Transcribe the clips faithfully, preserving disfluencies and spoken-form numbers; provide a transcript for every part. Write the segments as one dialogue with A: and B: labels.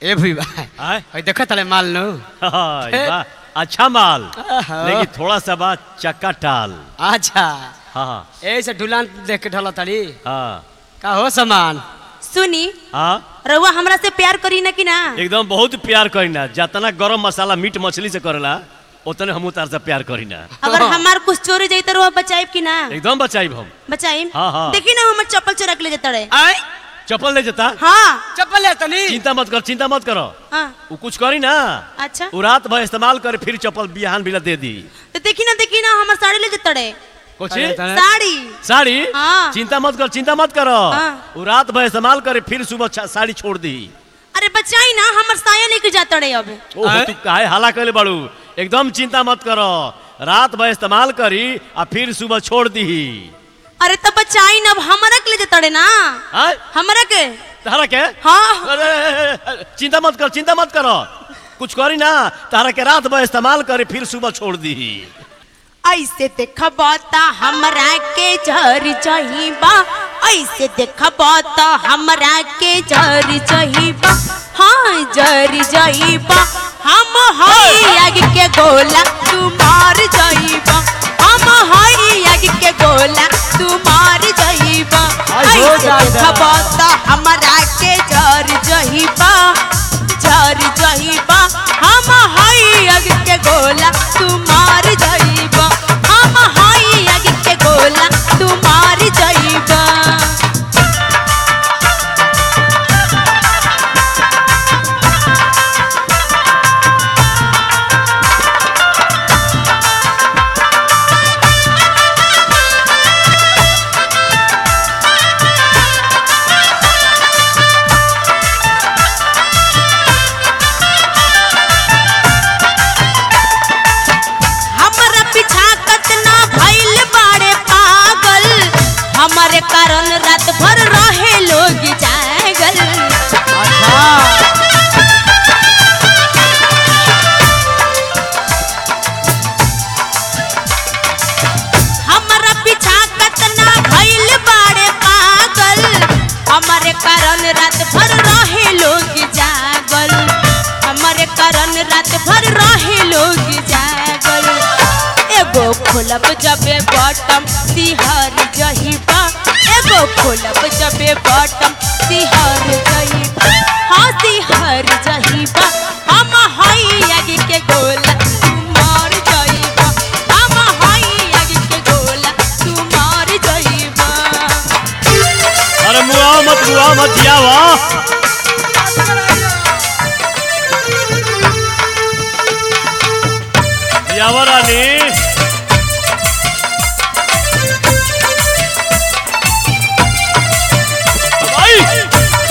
A: ए भाई भाई देखो तले माल नो
B: अच्छा माल लेकिन थोड़ा सा बात चक्का टाल।
A: अच्छा
B: हाँ
A: ऐसे ढुलान देख के ढला तड़ी
B: हाँ
A: का हो सामान
C: सुनी
B: हाँ
C: रउआ हमरा से प्यार करी ना कि ना?
B: एकदम बहुत प्यार करीना, जितना गरम मसाला मीट मछली से करेला उतने हम तार से प्यार करीना।
C: अगर हमार कुछ चोरी जाई तो रउआ बचाइब कि ना?
B: एकदम बचाइब हम।
C: बचाइब?
B: हाँ, हाँ।
C: देखी ना हमर चप्पल चोरा के ले जता रहे।
A: आय
B: चप्पल ले जता?
C: हाँ
A: चप्पल ले तनी
B: चिंता मत कर, चिंता मत करो।
C: हाँ
B: वो कुछ करी ना,
C: अच्छा
B: वो रात भर इस्तेमाल करे फिर चप्पल बिहान बिला दे दी।
C: तो देखी ना देखी ना हमर साड़ी ले जता रहे।
B: कुछ
C: साड़ी
B: साड़ी
C: हाँ।
B: चिंता मत कर, चिंता मत करो।
C: हाँ।
B: वो रात भर इस्तेमाल करे फिर सुबह साड़ी छोड़ दी।
C: अरे बचाई ना हमर साया लेके जाता रहे। अब
B: ओह तू काहे हाला करे बड़ू, एकदम चिंता मत करो, रात भर इस्तेमाल करी और फिर सुबह छोड़ दी।
C: अरे तो बचाई ना, अब हमरा के ले जता रहे ना।
B: हाँ?
C: हमरा के
B: तारा के
C: हाँ
B: अरे चिंता मत कर, चिंता मत करो, कुछ करी ना तारा के रात भर इस्तेमाल करे फिर सुबह छोड़ दी।
C: ऐसे देखबा त हमरा के झर जहिबा, ऐसे देखबा त हमरा के झर जहिबा। हाँ झर जहिबा, हम हई आग के गोला तू मार जहिबा, हम हई आग के गोला तू मार जहिबा। ऐसे देखबा त हमरा के झर जहिबा, झर जहिबा, हम हई आग के गोला तू मार जहिबा, हम हई आग के गोला तू मार जहिबा। हमरा पीछा कतना भइल बाड़े पागल, हमारे कारण रात भर रहे लोग जागल। हमरा पीछा कतना भइल बाड़े पागल, हमारे कारण रात भर रहे लोग जागल, हमारे कारण रात भर रहे लोग जागल। एगो खोलब जबे बटम सिहर जहिबा, एगो खोलब जबे बटम सिहर जहिबा, हाँ सिहर जहिबा, हम हई आग के गोला तू मार जहिबा, हम हई आग के गोला तू मार जहिबा।
B: अरे मुआ मत मुआ मत जियावा, जियावा रानी। आई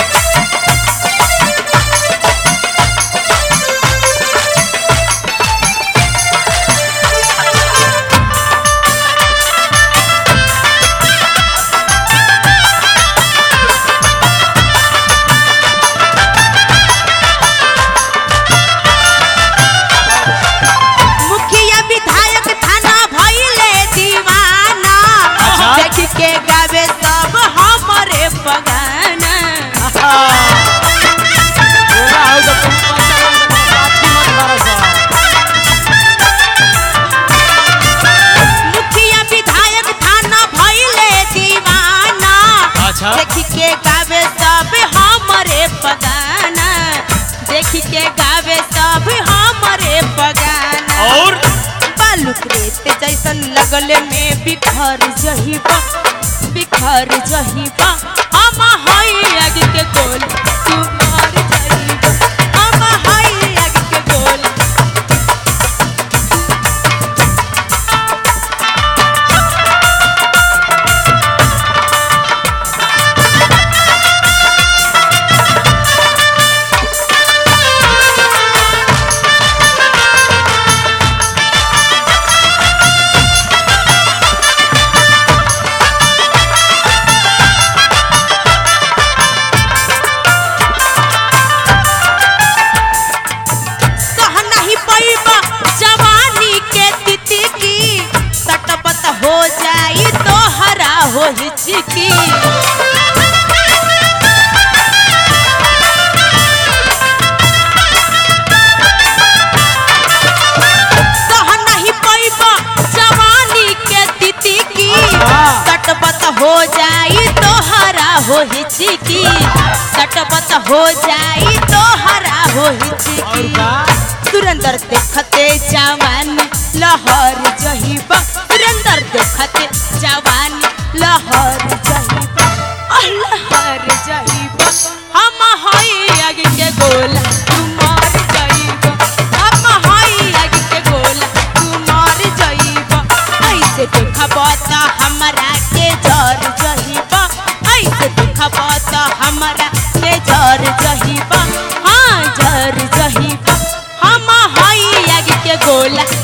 C: मुखिया विधायक थाना भइले दीवाना, देख के गावे सब हमरे बगाना।
A: बोला हो तो तुम पाछी मत भरोसा
C: मुखिया विधायक थाना भइले दीवाना,
A: अच्छा
C: देख के गावे सब हमरे बगाना, देख के गावे सब हमरे बगाना।
B: और
C: बालू रेत जैसन लगले में बिखर जहिबा, बिखर जहिबा, हम हई आग के गोल तू मार जहिबा, हम हई आग के गोल। कह नहीं पैबा जवानी के तितकी, सटपट हो जाई तोहरा हो हिचकी। हिचकी सटपट हो जाई तो हरा हो हिचकी
A: और का
C: सुरेंद्र देखते जवान लहर जहिबा सुरेंद्र देखते जवान लहर जहिबा लहर जहिबा हम हई आगे के गोला तू मर जइबा हम हई आगे के गोला तू मर जइबा ऐसे देखबा त हमरा के जर जहिबा ऐसे देखबा त हमरा के जर जहिबा हाँ जर जहिबा हम हई आगे के गोला